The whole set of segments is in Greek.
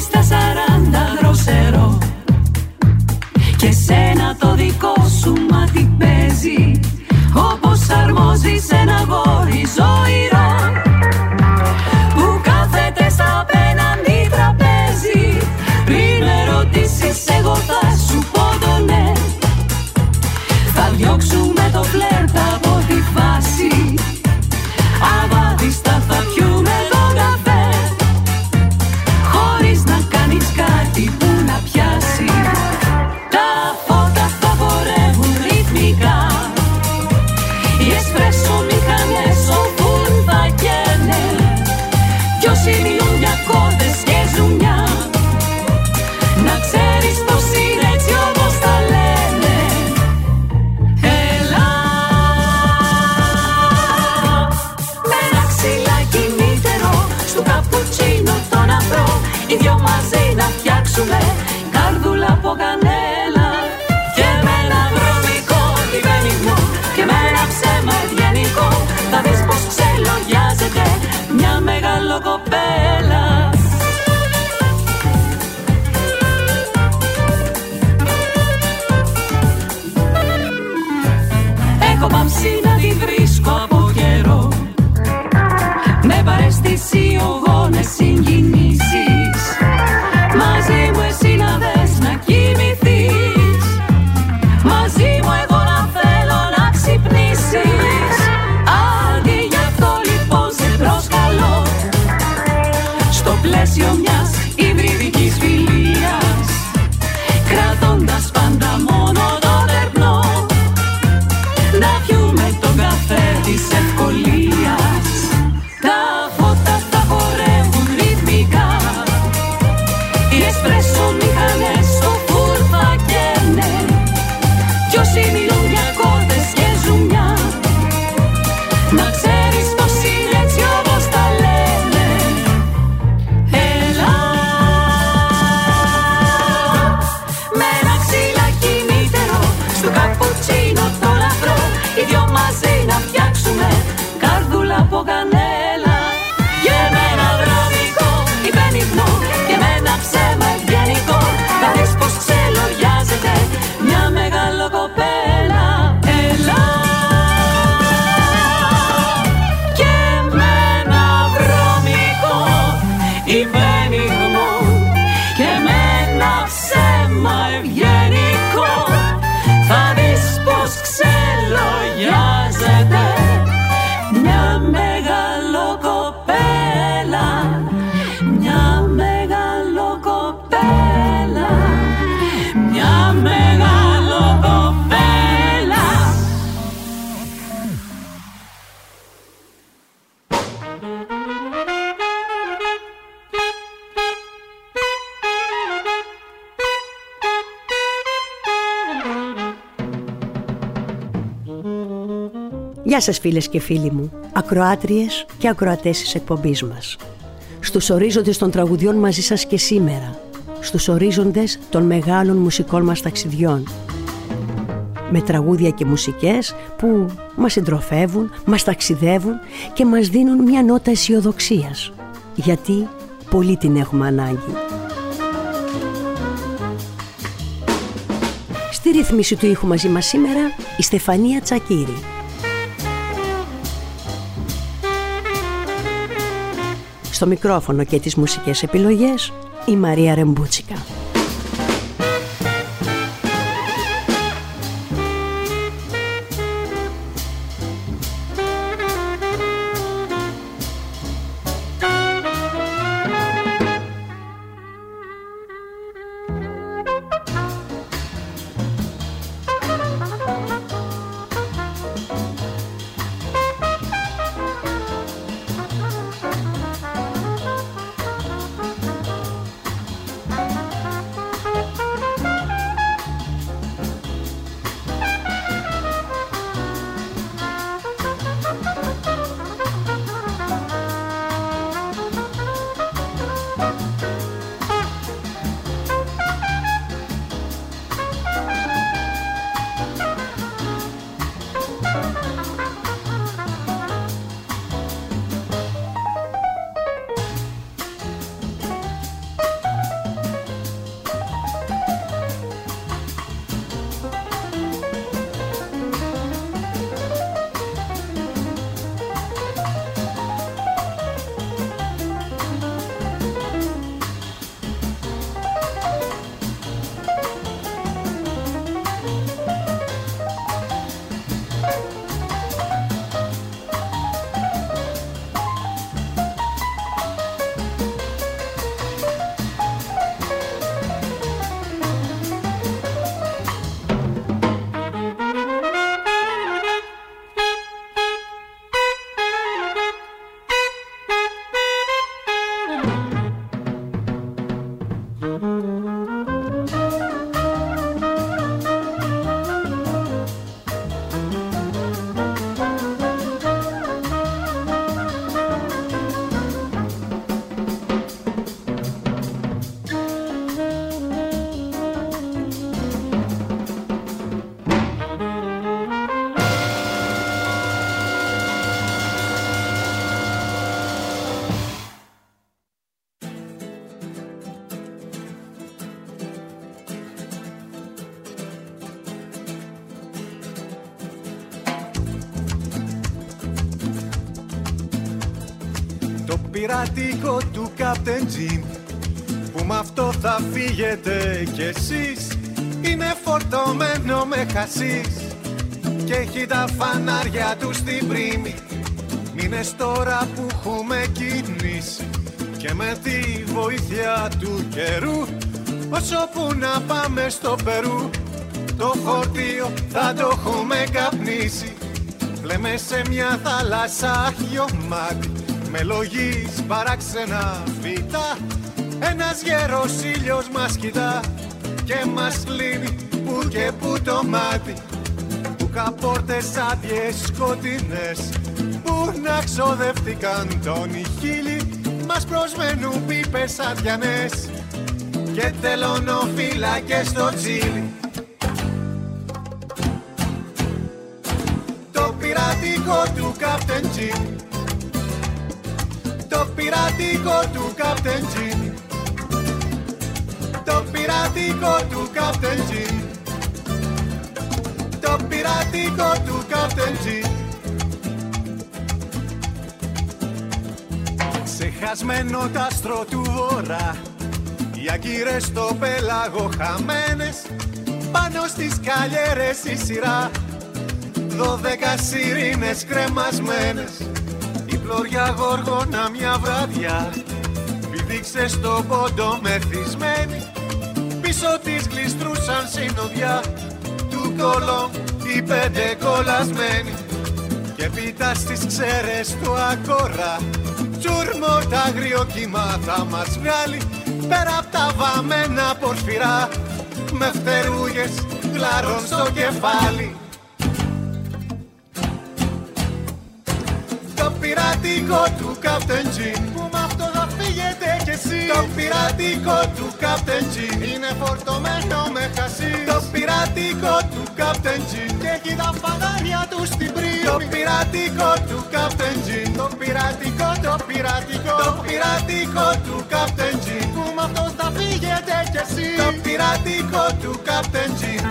στα 40 δροσερό και σένα το δικό σου μάτι παίζει όπως αρμόζει σε ένα γόρι ζωηρό που κάθεται στα απέναντι τραπέζι. Πριν με ρωτήσεις εγώ θα σου πω το ναι. Θα διώξουμε το φλερτ από τη φάση. Αβάδιστα θα πιούμε τον καφέ χωρίς να κάνεις κάτι που να πιάσει. Τα φώτα θα χορεύουν ρυθμικά. Οι εσπρέσο μηχανές ο φουλ θα καίνε. Ποιος μιλούν για κώδες και ζουμιά. Να ξέρεις πως είναι έτσι όπως τα λένε. Έλα με ένα ξυλάκι μήτερο στου καπουτσίνο τον αφρό. Οι δυο μαζί να φτιάξουμε καρδούλα από κανέλα. Και με ένα βρωμικό υπενιγμό και με ένα ψέμα ευγενικό θα δεις πως ξελογιάζεται μια μεγάλο κοπέλα. Έχω παμψή να τη βρίσκω από καιρό. Με παρεστησιογόνες συγκινήσεις. Μαζί μου εσύ να δες να κοιμηθείς. Μαζί μου εγώ να θέλω να ξυπνήσεις. Αντί γι' αυτό λοιπόν σε προσκαλώ στο πλαίσιο μιας υβριδικής φιλίας, κρατώντας πάντα μόνο το δερνό, να πιούμε τον καφέ της ευκολίας. Τα φώτα θα χορεύουν ρυθμικά. Οι εσπρέσο μηχανές στο φουλ θα καίνε. Ποιος μιλούν για κώδες και ζουμιά. Να ξέρεις πως είναι έτσι όπως τα λένε. Έλα με ένα ξυλάκι μήτερο στο καπουτσίνο τον αφρό. Οι δυο μαζί να φτιάξουμε καρδούλα από κανέλα. Και με ένα βρωμικό υπενιγμό και με ένα ψέμα ευγενικό θα δεις πως ξελογιάζεται μια μεγάλο κοπέλα. Έλα και με ένα βρωμικό υπενιγμό και με ένα ψέμα ευγενικό θα δεις πως ξελογιάζεται μια μεγάλο κοπέλα. Μια μεγάλο κοπέλα. Μια μεγάλο κοπέλα. Γεια σας φίλες και φίλοι μου, ακροάτριες και ακροατές της εκπομπής μας. Στους ορίζοντες των τραγουδιών μαζί σας και σήμερα, στους ορίζοντες των μεγάλων μουσικών μας ταξιδιών. Με τραγούδια και μουσικές που μας συντροφεύουν, μας ταξιδεύουν και μας δίνουν μια νότα αισιοδοξίας. Γιατί πολύ την έχουμε ανάγκη. Στη ρύθμιση του ήχου μαζί μας σήμερα η Στεφανία Τσακίρη. Στο μικρόφωνο και τις μουσικές επιλογές η Μαρία Ρεμπούτσικα. πειρατικό του Captain Jim, που με αυτό θα φύγετε κι εσείς, είναι φορτωμένο με χασίς και έχει τα φανάρια του στην πρίμη. Μήνες τώρα που έχουμε κινήσει και με τη βοήθεια του καιρού, όσο που να πάμε στο Περού, το φορτίο θα το έχουμε καπνίσει. Πλέμε σε μια θάλασσα γεωμάτη με λογής παράξενα φύτα. Ένας γέρος ήλιος μας κοιτά και μας κλείνει που και που το μάτι. Που καπόρτες άδειες σκοτεινές που να ξοδεύτηκαν τον χείλη, μας προσμένουν πίπες αδιανές και τελωνοφύλακες στο τσίλι. Το πειρατικό του Captain Jim, το πειρατικό του Captain Jim, το πειρατικό του Captain Jim, το πειρατικό του Captain Jim. Ξεχασμένο τ' άστρο του βορρά, οι αγκύρες στο πέλαγο χαμένες, πάνω στις καλιέρες η σειρά, 12 σιρήνες κρεμασμένες. Η πλωριά γοργόνα μια βραδιά πηδήξε στο πόντο μεθυσμένη, πίσω της γλιστρούσαν συνοδιά του Κολόμ οι 5 κολλασμένοι. Και πίτα στις ξέρες του Ακορά, τσούρμο τ' άγριο κύμα θα μας βγάλει πέρα απ' τα βαμμένα πορφυρά, με φτερούγες γλάρων στο κεφάλι. Το πειρατικό του Captain Jim, που μ' αυτό θα φύγετε κι εσείς. Το πειρατικό του Captain Jim είναι φορτωμένο με χασί. Το πειρατικό του Captain Jim και έχει τα φανάρια του στην πρίμη. Το πειρατικό του Captain Jim, το πειρατικό, το πειρατικό, το πειρατικό του Captain Jim, που μ' αυτό θα φύγετε κι εσείς. Το πειρατικό του Captain Jim.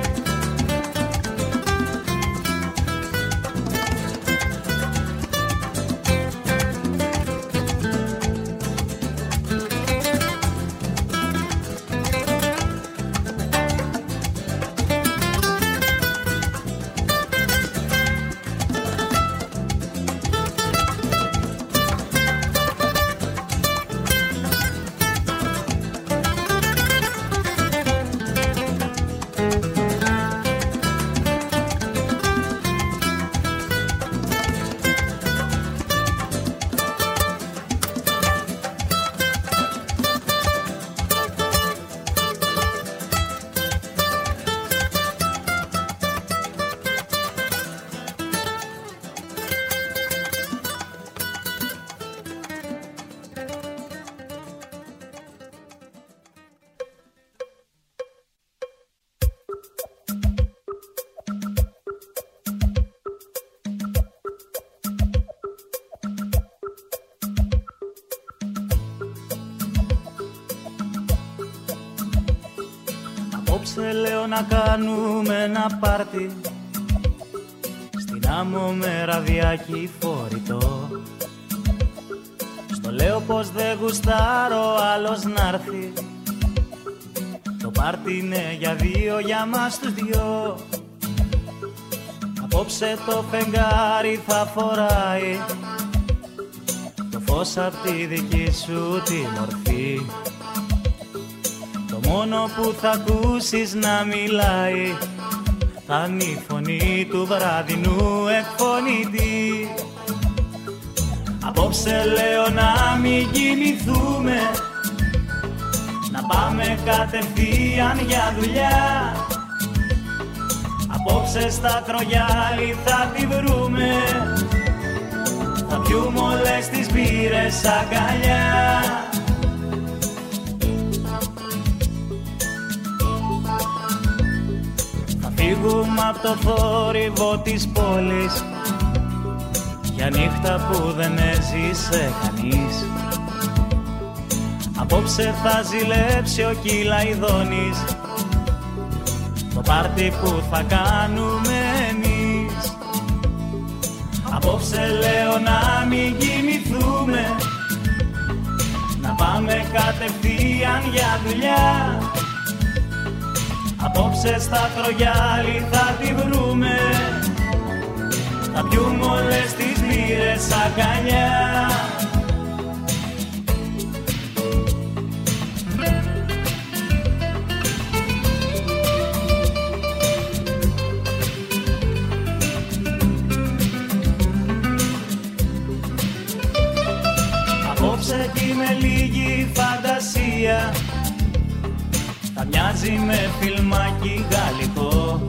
Απόψε λέω να κάνουμε ένα πάρτι στην άμμο με ραδιάκι φορητό. Στο λέω πως δεν γουστάρω άλλος να'ρθει. Το πάρτι είναι για δύο, για μας τους δυο. Απόψε το φεγγάρι θα φοράει το φως απ' τη δική σου τη μορφή. Το μόνο που θα ακούσεις να μιλάει θα είναι η φωνή του βραδινού εκφωνητή. Απόψε λέω να μην κοιμηθούμε, να πάμε κατευθείαν για δουλειά. Απόψε στα Τρογιάλι θα τη βρούμε, θα πιούμε όλες τις μπύρες αγκαλιά. Φύγουμε απ' το θόρυβο της πόλης για νύχτα που δεν έζησε κανείς. Απόψε θα ζηλέψει ο Κυλαϊδόνης το πάρτι που θα κάνουμε εμείς. Απόψε λέω να μην κοιμηθούμε, πάμε κατευθείαν για δουλειά. Απόψε στα Τρογιάλι θα τη βρούμε, θα πιούμε όλες τις μπύρες αγκαλιά. Απόψε κι με λίγη φαντασία θα μοιάζει με φιλμάκι γαλλικό.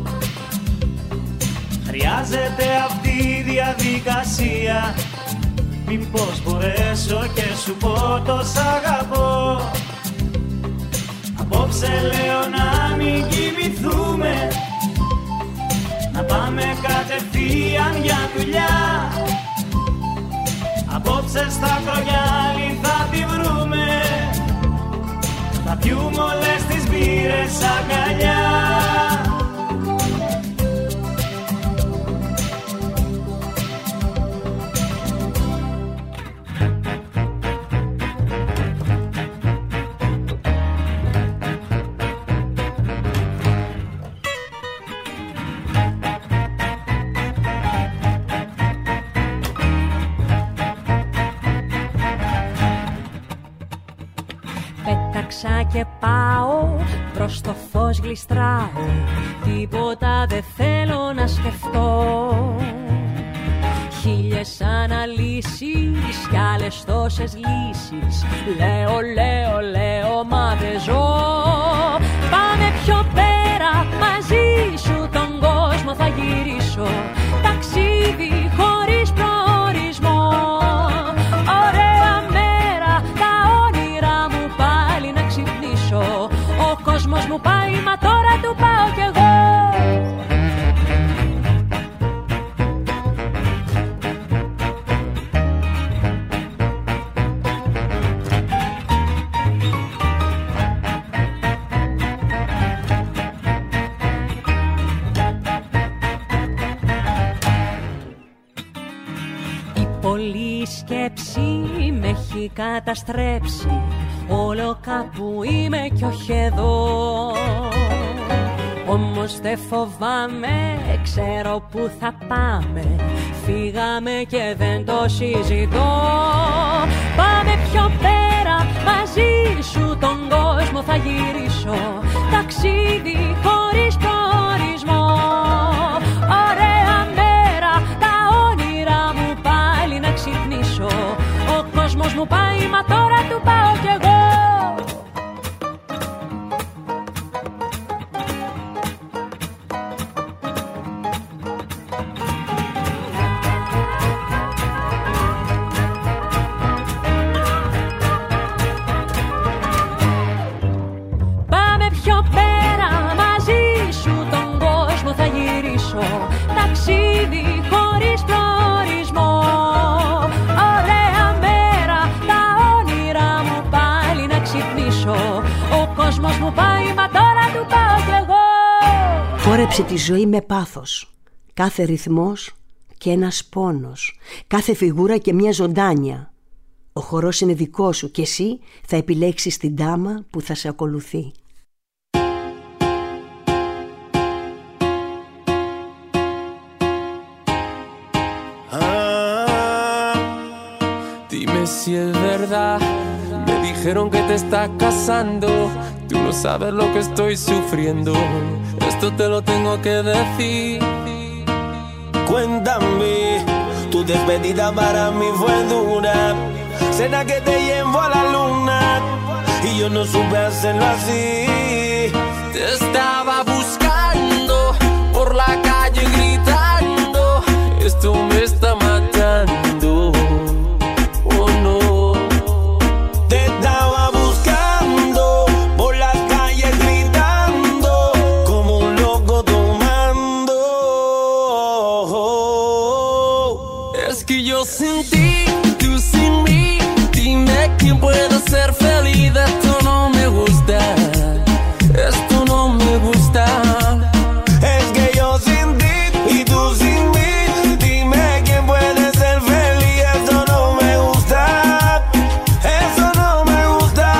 Χρειάζεται αυτή η διαδικασία, μήπως μπορέσω και σου πω το σ' αγαπώ. Απόψε λέω να μην κοιμηθούμε, να πάμε κατευθείαν για δουλειά. Απόψε στα Τρογιάλι θα τη βρούμε, θα πιούμε όλες τις μπύρες αγκαλιά. Και πάω προς το φως, γλιστράω, τίποτα δεν θέλω να σκεφτώ. Χίλιες αναλύσεις κι άλλες τόσες λύσεις, λέω, μα δεν ζω. Πάμε πιο πέρα, μαζί σου τον κόσμο θα γυρίσω, ταξίδι χωρίς προορισμό. Ο κόσμος μου πάει, μα τώρα του πάω κι εγώ. Η πολλή σκέψη με έχει καταστρέψει, όλο κάπου είμαι κι όχι εδώ. Όμως δεν φοβάμαι, ξέρω που θα πάμε, φύγαμε και δεν το συζητώ. Πάμε πιο πέρα, μαζί σου τον κόσμο θα γυρίσω, ταξίδι χωρίς προορισμό. Ωραία μέρα, τα όνειρά μου πάλι να ξυπνήσω. Ο κόσμος μου πάει, μα τώρα του πάω κι εγώ. Πάμε πιο πέρα, μαζί σου τον κόσμο θα γυρίσω, ταξίδι χωρίς προορισμό. Ωραία μέρα, τα όνειρά μου πάλι να ξυπνήσω. Ο κόσμος μου πάει, μα τώρα του πάω κι εγώ. Χόρεψε τη ζωή με πάθος, κάθε ρυθμός και ένας πόνος, κάθε φιγούρα και μια ζωντάνια. Ο χορός είναι δικό σου και εσύ θα επιλέξεις την τάμα που θα σε ακολουθεί. Dime si es verdad, me dijeron que te estás casando. Tú no sabes lo que estoy sufriendo, esto te lo tengo que decir. Cuéntame, tu despedida para mí fue dura. Cena que te llevo a la luna y yo no supe hacerlo así. Te estaba buscando por la calle gritando, esto me está matando. Oh no. Te estaba buscando por las calles gritando como un loco tomando. Es que yo sin ti, tú sin mí, dime quién puede ser feliz. Esto no me gusta, esto no me gusta. Es que yo sin ti y tú sin mí, dime quién puede ser feliz. Esto no me gusta, eso no me gusta.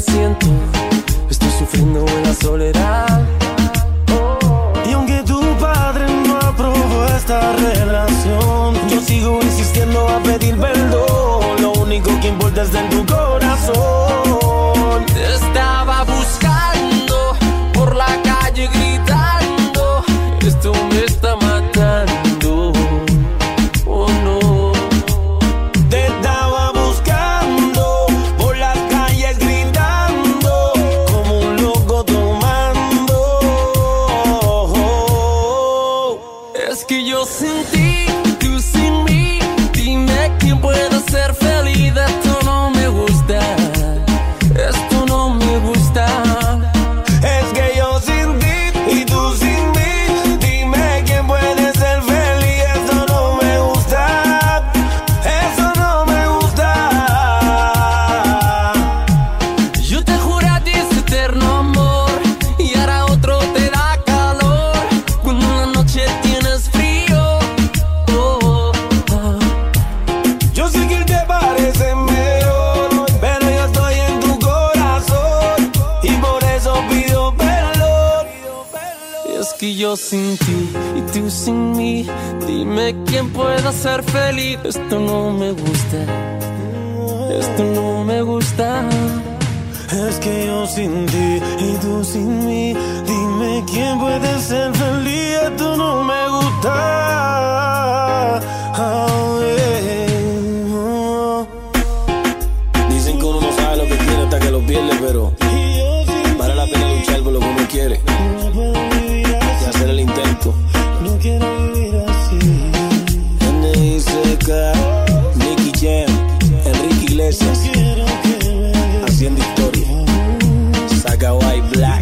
siento, estoy sufriendo en la soledad. Y aunque tu padre no aprobó esta relación, yo sigo insistiendo a pedir perdón. Lo único que importa es en tu corazón. Te estaba buscando por la calle gritando, esto me está matando. Oh no. Te estaba buscando por las calles gritando, como un loco tomando. Es que yo sin ti, tú sin mí, dime quién puede ser feliz. Esto no me gusta, esto no me gusta. Es que yo sin ti y tú sin mí, dime quién puede ser feliz. Eso no me gusta, eso no me gusta. Yo te juré a ti ese eterno amor y ahora otro te da calor cuando en la noche tienes frío. Oh, oh. Yo sé que te parece mejor, pero yo estoy en tu corazón y por eso pido perdón. Es que yo sin ti y tú sin mí, dime quién pueda ser feliz. Esto no me gusta, esto no me gusta. Es que yo sin ti y tú sin mí, dime quién puede ser feliz. Esto no me gusta. Oh, yeah. Dicen que uno no sabe lo que tiene hasta que lo pierde, pero vale la pena luchar por lo que uno quiere y hacer el intento. No quiero vivir así. N.I.C.K, Nicky Jam, Enrique Iglesias, haciendo historia. Saga White Black.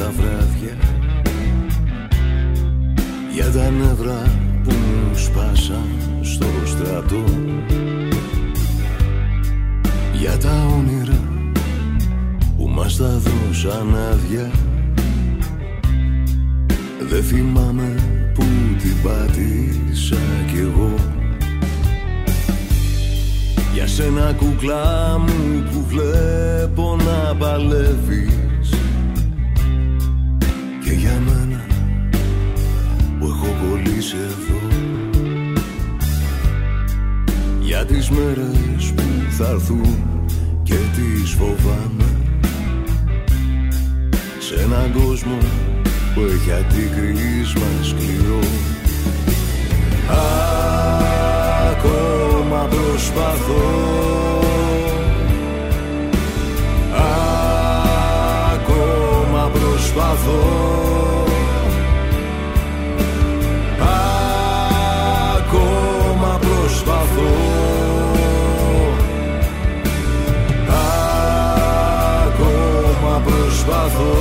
τα βράδια, για τα νεύρα που μου σπάσαν στο στρατό, για τα όνειρα που μας τα δώσαν άδεια. Δεν θυμάμαι που την πάτησα κι εγώ. Για σένα κούκλα μου που βλέπω να παλεύεις, και για μένα που έχω κολλήσει εδώ. Για τις μέρες που θα έρθουν και τις φοβάμαι, σε έναν κόσμο που έχει αντίκρισμα σκληρό. Ακόμα προσπαθώ, ακόμα προσπαθώ, ακόμα προσπαθώ, ακόμα προσπαθώ.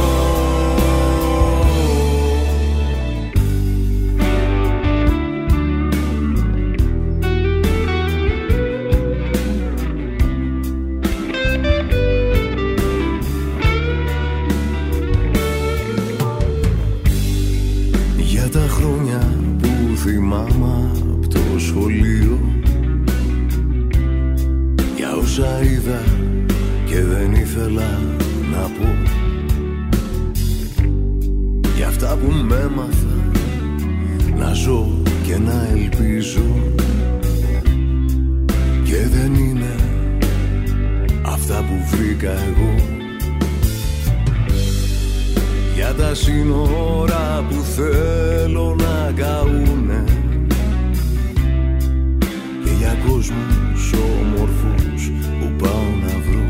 Θυμάμαι απ' το σχολείο, για όσα είδα και δεν ήθελα να πω, για αυτά που μ' έμαθα να ζω και να ελπίζω, και δεν είναι αυτά που βρήκα εγώ. Για τα σύνορα που θέλω να καούνε, και για κόσμους όμορφους που πάω να βρω.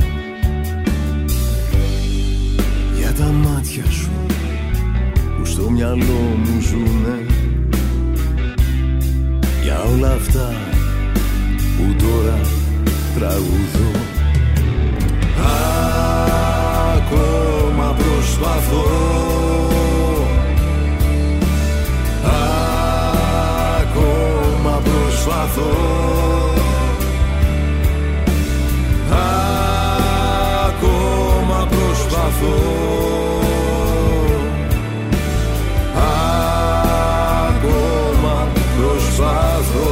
Για τα μάτια σου που στο μυαλό μου ζουνε, για όλα αυτά που τώρα τραγουδώ. Ακόμα προσπαθώ, ακόμα προσπαθώ, ακόμα προσπαθώ, ακόμα προσπαθώ.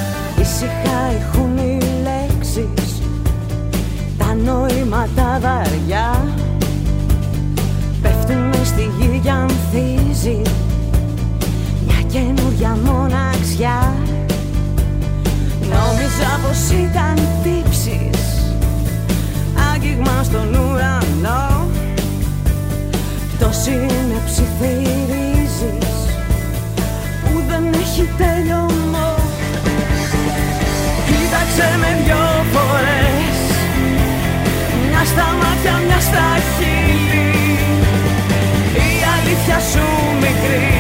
Ήσυχα ηχούν οι λέξεις, τα νοήματα βαριά. για μοναξιά. Νόμιζα πως ήταν τύψεις, άγγιγμα στον ουρανό. Το σύννεψη θηρίζεις που δεν έχει τέλειωμό. Κοίταξε με δυο φορές, μια στα μάτια, μια στα χείλη. Η αλήθεια σου μικρή,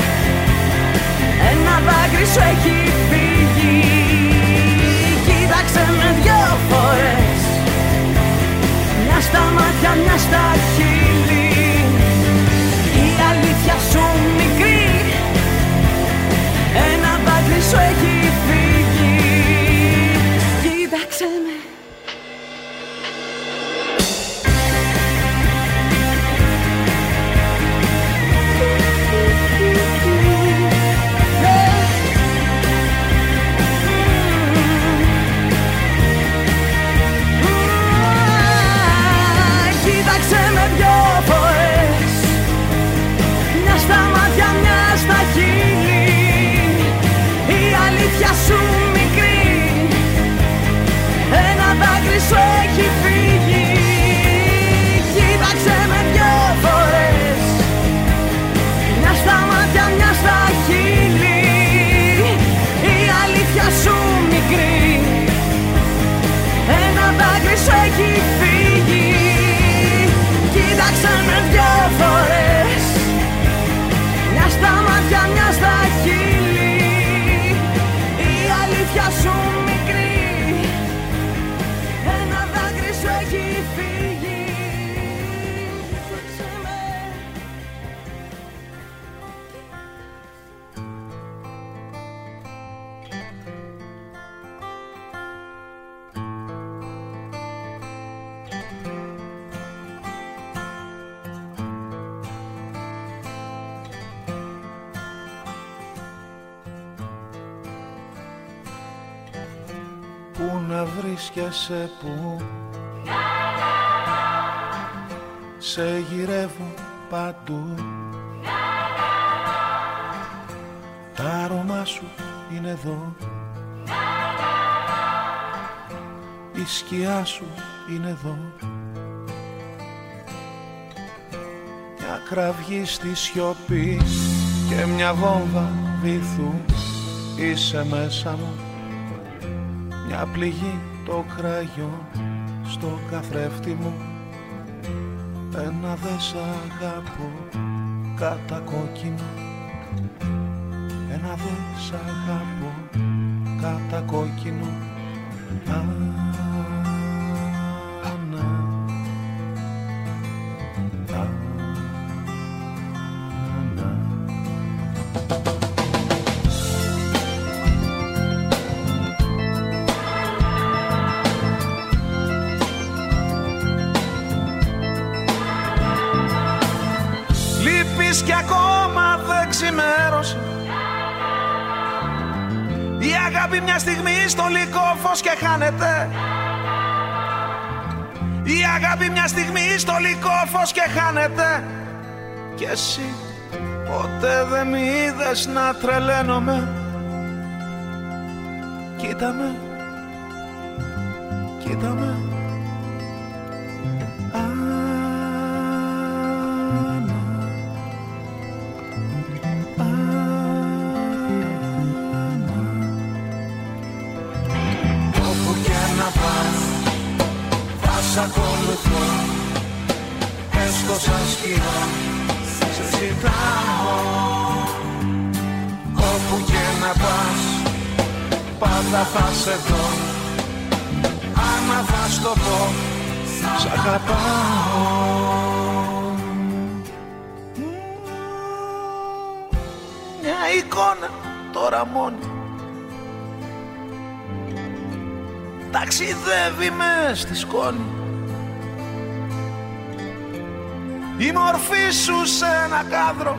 ένα δάκρυ σου έχει φύγει. Κοίταξε με δυο φορές, μια στα μάτια, μια στα χείλη. Η αλήθεια σου μικρή, ένα δάκρυ σου έχει φύγει. Κοίταξε με. Κοίταξε με δυο φορές, μια στα μάτια, μια στα χείλη. Η αλήθεια σου μικρή, ένα δάκρυ σου έχει φύγει. Κοίταξε με δυο φορές, μια στα μάτια, μια στα χείλη. Η αλήθεια σου μικρή, ένα δάκρυ σου έχει φύγει. Κοίταξε με δυο φορές, μια στα μάτια, μια στα χείλη. Η αλήθεια σου μικρή, ένα δάκρυ σου έχει φύγει. Κοίταξε με. Πού να βρίσκεσαι, πού σε γυρεύω παντού. Τα άρωμά σου είναι εδώ, η σκιά σου είναι εδώ. Μια κραυγή στη σιωπή και μια βόμβα βυθού. Είσαι μέσα μου, μια πληγή το κραγιόν στο καθρέφτη μου. Ένα δε σ' αγαπώ κατακόκκινο, ένα δε σ' αγαπώ κατακόκκινο. Κι ακόμα δεν ξημέρωσε. Η αγάπη μια στιγμή στο λυκό φως και χάνεται. Η αγάπη μια στιγμή στο λυκό φως και χάνεται. Κι εσύ ποτέ δεν μ' είδες να τρελαίνομαι. Κοίτα με, κοίτα με. Ακολουθώ, έστω σαν σκηνό, σε ζητάω. Όπου και να πας, πάντα θα σε δω. Άμα θα στο πω, σ' αγαπάω. Μια εικόνα τώρα μόνη ταξιδεύει μες στη σκόνη. Η μορφή σου σε ένα κάδρο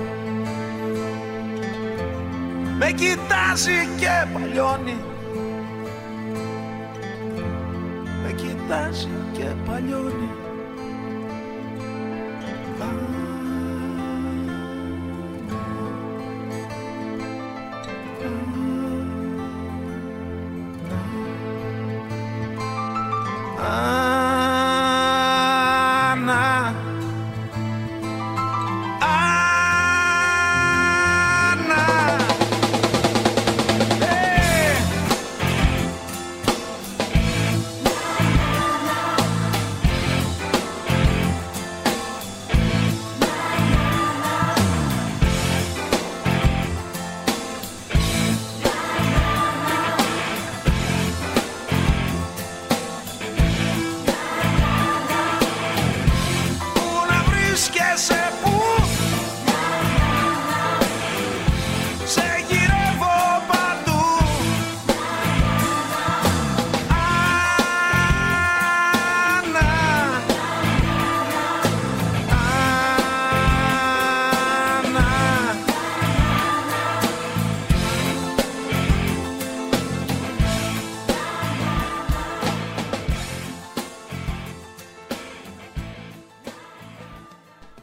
με κοιτάζει και παλιώνει. Με κοιτάζει και παλιώνει.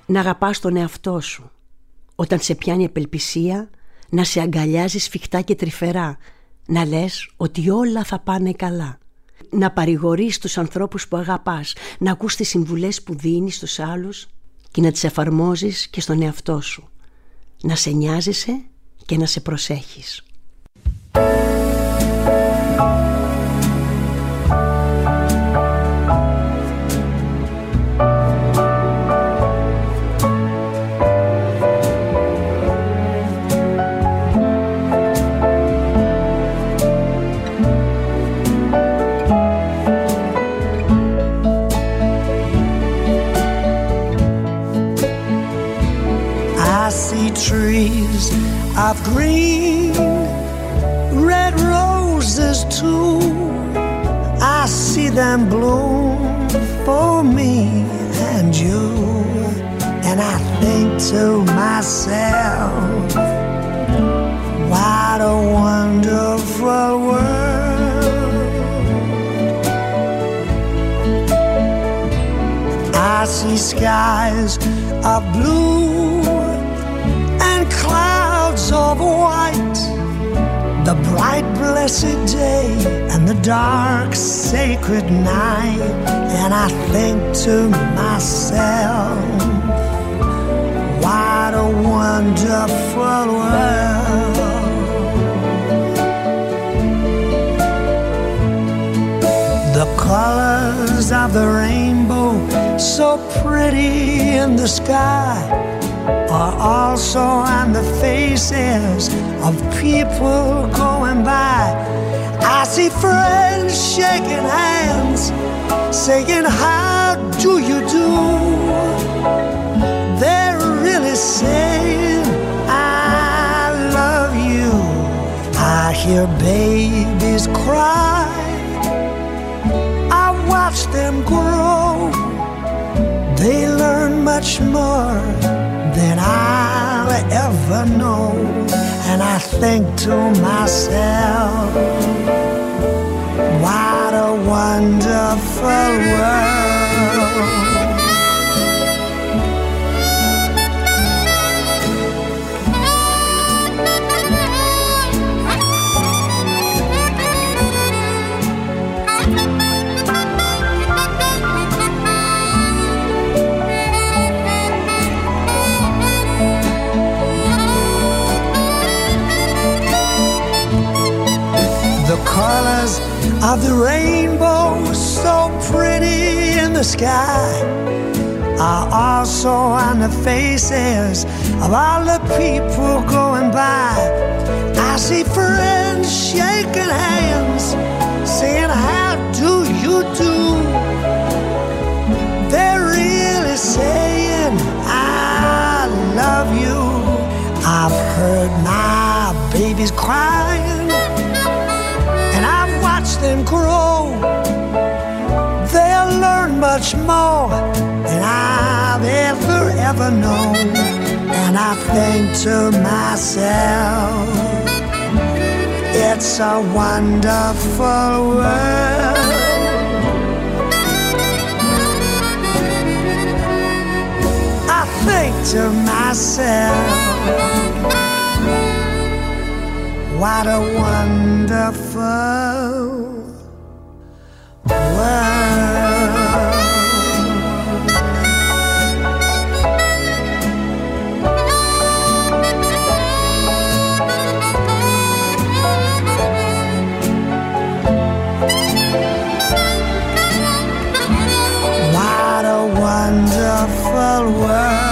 να αγαπάς τον εαυτό σου. Όταν σε πιάνει απελπισία, να σε αγκαλιάζει σφιχτά και τρυφερά, να λες ότι όλα θα πάνε καλά. Να παρηγορείς τους ανθρώπους που αγαπάς, να ακούς τις συμβουλές που δίνεις στους άλλους και να τις εφαρμόζεις και στον εαυτό σου. Να σε νοιάζεσαι και να σε προσέχεις. Trees of green, red roses too. I see them bloom for me and you, and I think to myself, what a wonderful world. I see skies of blue, clouds of white, the bright blessed day and the dark sacred night, and I think to myself, what a wonderful world. The colors of the rainbow, so pretty in the sky, are also on the faces of people going by. I see friends shaking hands, saying, how do you do? They're really saying, I love you. I hear babies cry, I watch them grow. They learn much more than I'll ever know, and I think to myself, what a wonderful world. Colors of the rainbow, so pretty in the sky, are also on the faces of all the people going by. I see friends shaking hands, saying, how do you do? They're really saying, I love you. I've heard my babies crying, and I've watched them grow. They'll learn much more than I've ever known. And I think to myself, it's a wonderful world. I think to myself, what a wonderful world. What a wonderful world.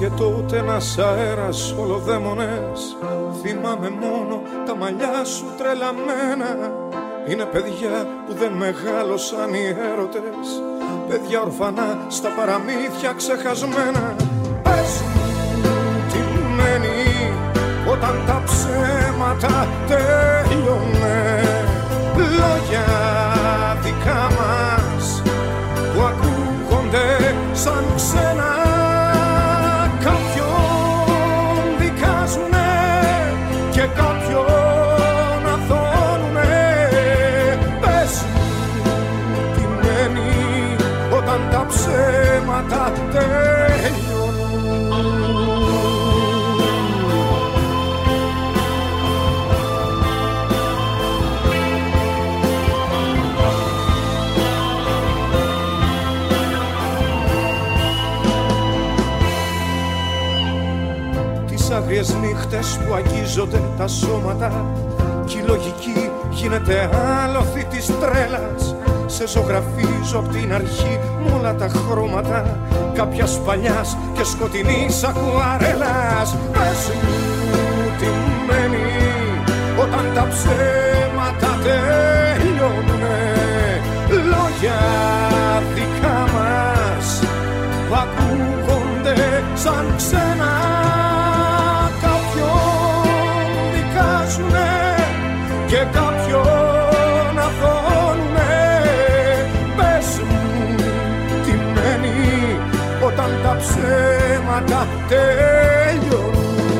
Και τότε ένας αέρας ολοδαίμονες. Θυμάμαι μόνο τα μαλλιά σου τρελαμένα. Είναι παιδιά που δεν μεγάλωσαν οι έρωτες. Παιδιά ορφανά στα παραμύθια ξεχασμένα. Πες μου τι μένει όταν τα ψέματα τέλειωνε. Λόγια δικά μας που ακούγονται σαν ξένα. Κάποιον δικάζουνε και κάποιον αθώνουνε. Πες μου τι μένει όταν τα ψέματα τέλειωνουν. Άγριες νύχτες που αγγίζονται τα σώματα κι η λογική γίνεται άλοθη της τρέλας. Σε ζωγραφίζω απ' την αρχή με όλα τα χρώματα κάποιας παλιάς και σκοτεινής ακουαρέλας. Πες μου τι μένει όταν τα ψέματα τελειώνουνε. Λόγια δικά μας που ακούγονται σαν ξένα. Και κάποιον αθώνουνε. Πες μου τι μένει όταν τα ψέματα τελειώνουν.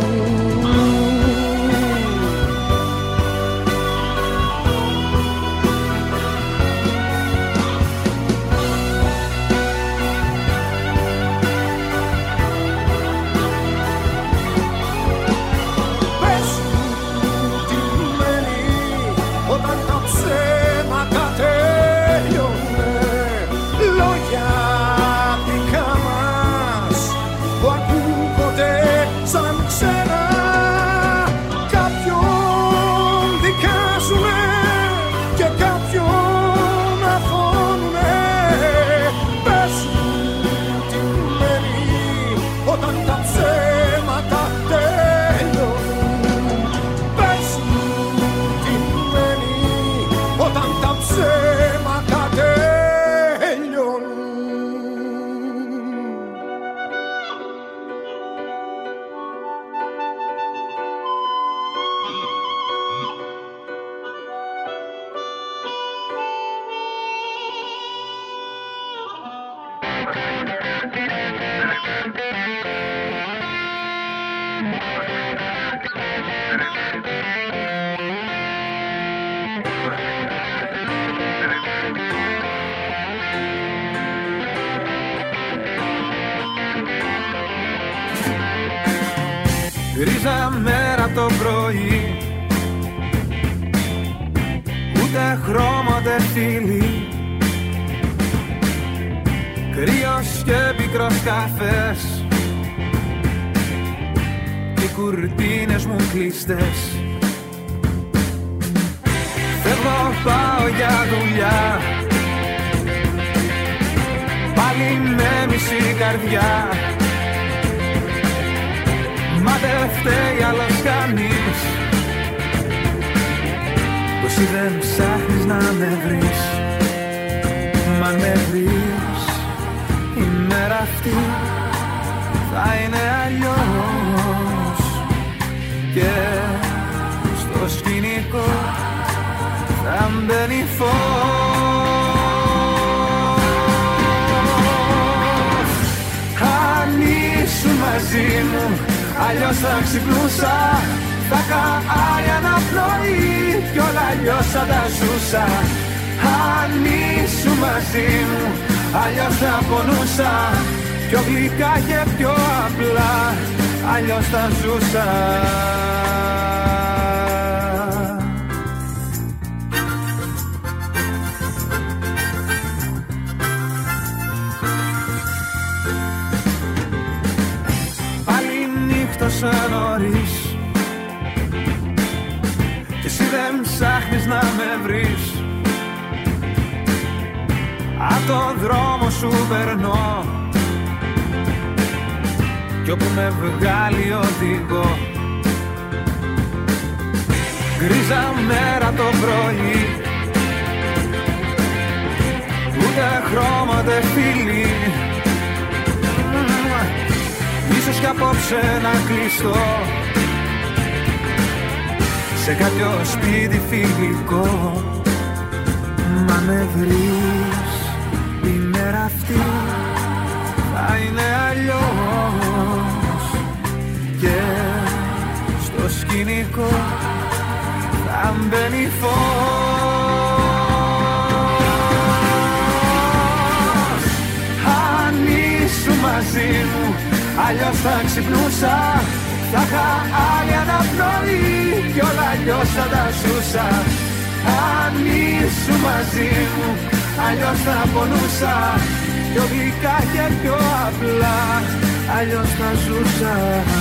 Γκρίζα μέρα το πρωί, ούτε χρώμα ούτε φίλοι. Κρύος και πικρός καφές, οι κουρτίνες μου κλειστές. Φεύγω, πάω για δουλειά, πάλι με μισή καρδιά. Μα δεν φταίει άλλος κανείς, πως ή δεν ψάχνεις να με βρεις. Μα αν με βρεις, η μέρα αυτή θα είναι αλλιώς. Και στο σκηνικό θα μπαίνει φως. Αν ήσουν μαζί μου, αλλιώς θα ξυπνούσα, θα είχα ένα πνοή κι όλα αλλιώς θα τα ζούσα. Αν ήσουν μαζί μου, αλλιώς θα πονούσα, πιο γλυκά και πιο απλά, αλλιώς θα ζούσα. Νωρίς, κι εσύ δεν ψάχνεις να με βρεις. Απ' τον δρόμο σου περνώ κι όπου με βγάλει οδηγό. Γκρίζα μέρα το πρωί, ούτε χρώμα δε φίλοι. Ίσως κι απόψε να κλειστώ σε κάποιο σπίτι φιλικό. Μα με βρεις η μέρα αυτή θα είναι αλλιώς και στο σκηνικό θα μπαίνει φως. Αν ήσουν μαζί μου αλλιώς θα ξυπνούσα, θα είχα άλλη αναπνοή κι όλα αλλιώς θα τα ζούσα. Αν ήσουν μαζί μου αλλιώς θα πονούσα, πιο γλυκά και πιο απλά αλλιώς θα ζούσα.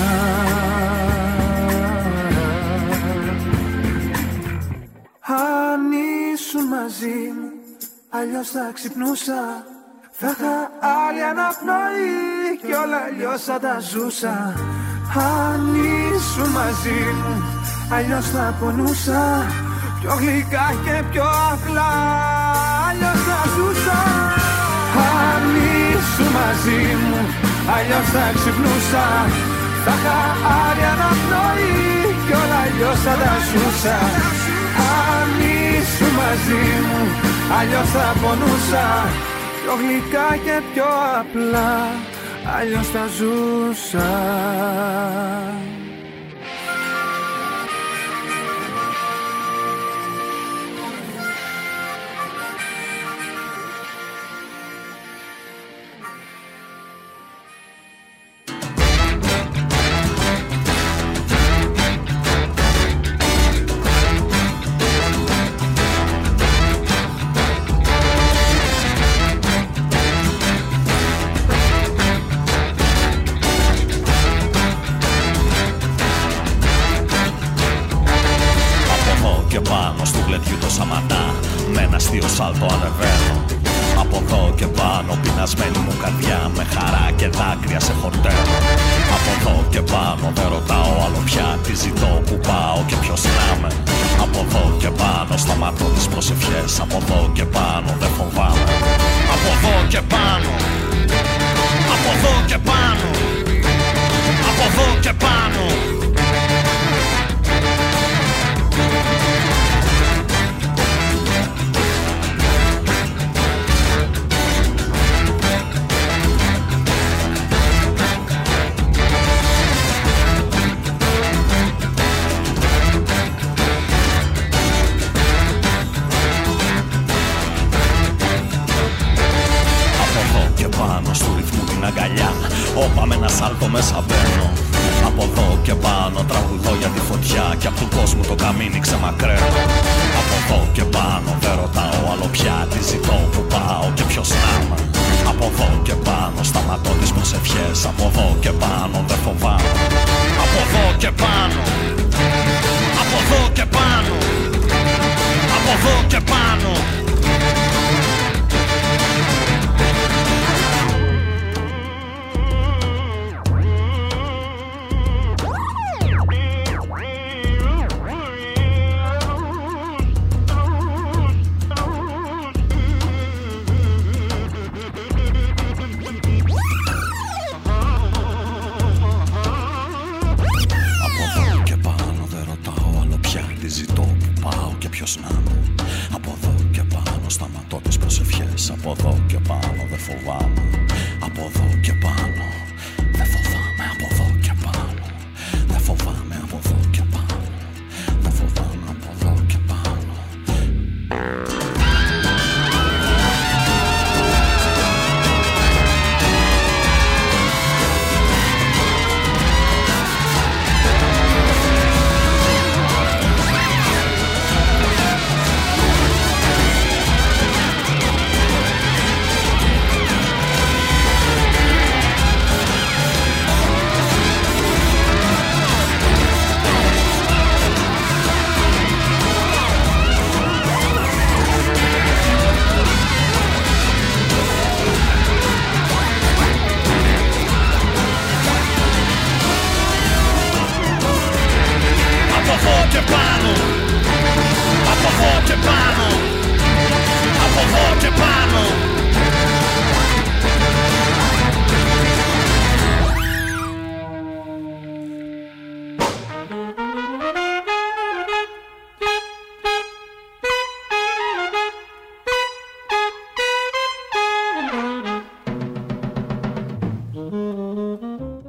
Αν ήσουν μαζί μου αλλιώς θα ξυπνούσα, θα είχα άλλη αναπνοή κι όλα αλλιώς θα τα ζούσα. Αν ήσουν μαζί μου αλλιώς θα πονούσα, πιο γλυκά και πιο απλά αλλιώς θα ζούσα. Αν ήσουν μαζί μου αλλιώς θα ξυπνούσα, θα είχα άλλη αναπνοή κι όλα αλλιώς θα τα ζούσα. Αν ήσουν μαζί μου αλλιώς θα πονούσα, πιο γλυκά και πιο απλά αλλιώς θα ζούσα. Σάλτο ανεβαίνω. Από εδώ και πάνω πεινασμένη μου καρδιά, με χαρά και δάκρυα σε χορταίνω. Από εδώ και πάνω δεν ρωτάω άλλο πια τι ζητώ, που πάω και ποιος να είμαι. Από εδώ και πάνω σταματώ τις προσευχές, από εδώ και πάνω δεν φοβάμαι. Από εδώ και πάνω, από εδώ και πάνω, από εδώ και πάνω. Όπα με ένα σάλτο μέσα μπαίνω. Από εδώ και πάνω τραγουδώ για τη φωτιά κι απ' του κόσμου το καμίνι ξεμακραίνω. Από εδώ και πάνω δεν ρωτάω άλλο πια τι ζητώ, που πάω και ποιος να είμαι. Από εδώ και πάνω σταματώ τις προσευχές, από εδώ και πάνω δεν φοβάμαι. Από εδώ και πάνω, από εδώ και πάνω, από εδώ και πάνω. Από εδώ και πάνω σταματώ τις προσευχές, από εδώ και πάνω δεν φοβάμαι. Από εδώ και πάνω δεν φοβάμαι, από εδώ και πάνω δεν φοβάμαι, από εδώ και πάνω δεν φοβάμαι, από εδώ και πάνω.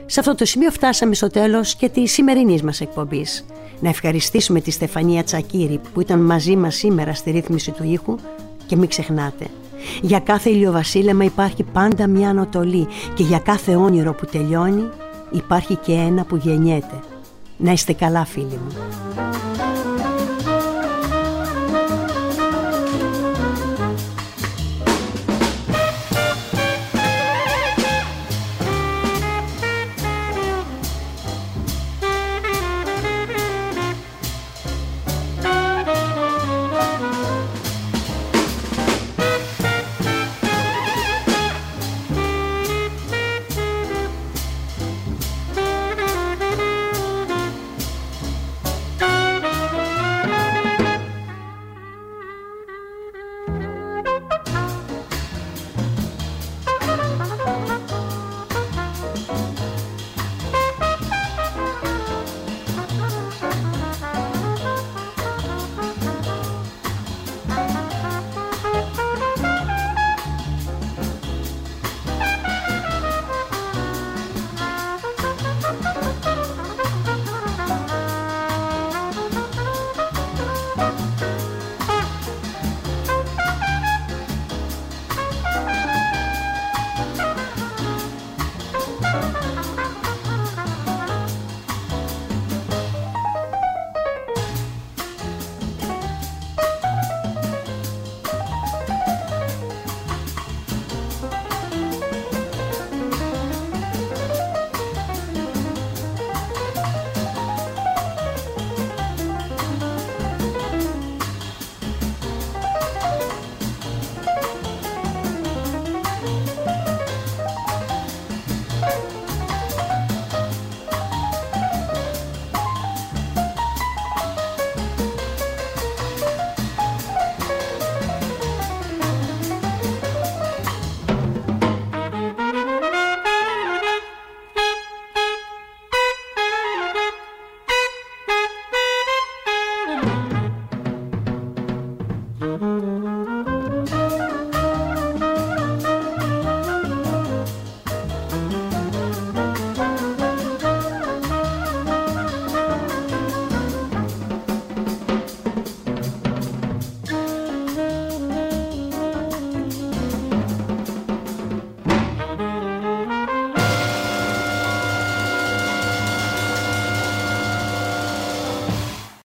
Σε αυτό το σημείο φτάσαμε στο τέλος και της σημερινής μας εκπομπής. Να ευχαριστήσουμε τη Στεφανία Τσακίρη που ήταν μαζί μας σήμερα στη ρύθμιση του ήχου και μην ξεχνάτε, για κάθε ηλιοβασίλεμα υπάρχει πάντα μια ανατολή και για κάθε όνειρο που τελειώνει υπάρχει και ένα που γεννιέται. Να είστε καλά φίλοι μου.